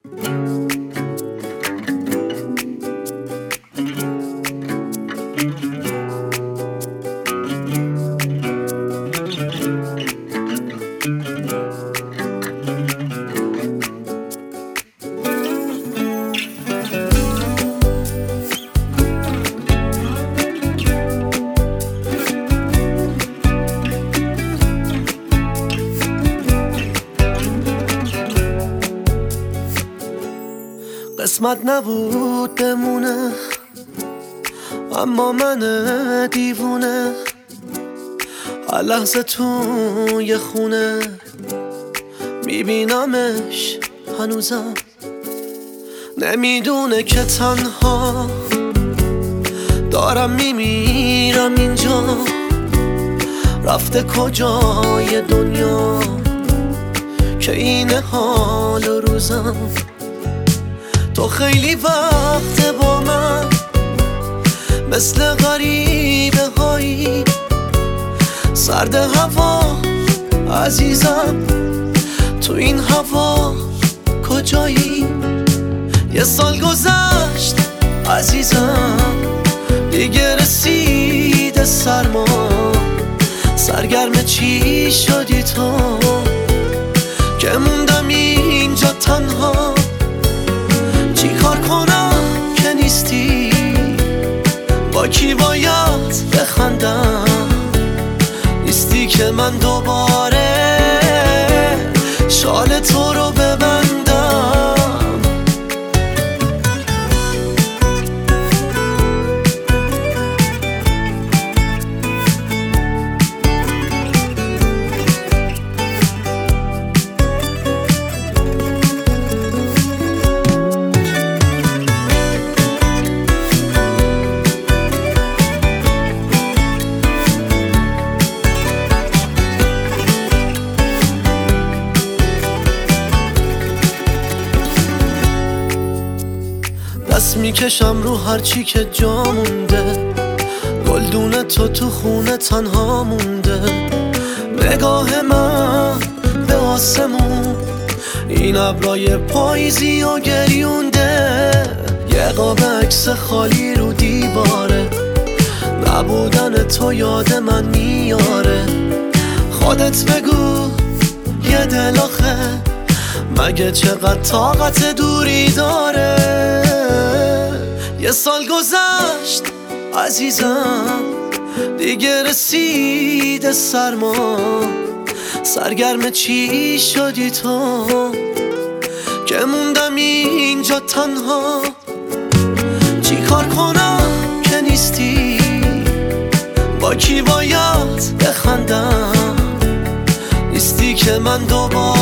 قسمت نبود بمونه، اما من دیوونه هر لحظه توی خونه میبینمش هنوزم. نمیدونه که تنها دارم میمیرم اینجا، رفته کجای دنیا که این حال روزم. تو خیلی وقت با من مثل غریبه هایی، سرد هوا عزیزم، تو این هوا کجایی؟ یه سال گذشت عزیزم، دیگه رسید سرما، سرگرم چی شدی تو که موندم اینجا تنها؟ چی کار کنم که نیستی؟ با کی باید بخندم؟ نیستی که من دوباره شال تو رو ببندم. دست میکشم رو هرچی که جا مونده، گلدون تو خونه تنها مونده. نگاه من به آسمون این ابرای پاییزی و گریونده، یه قاب عکس خالی رو دیواره، نبودن تو یاد من میاره. خودت بگو یه دل آخه مگه چقدر طاقت دوری داره؟ یه سال گذشت عزیزم، دیگه رسید سرما، سرگرم چی شدی تو که موندم اینجا تنها؟ چی کار کنم که نیستی؟ با کی باید بخندم؟ نیستی که من دوباره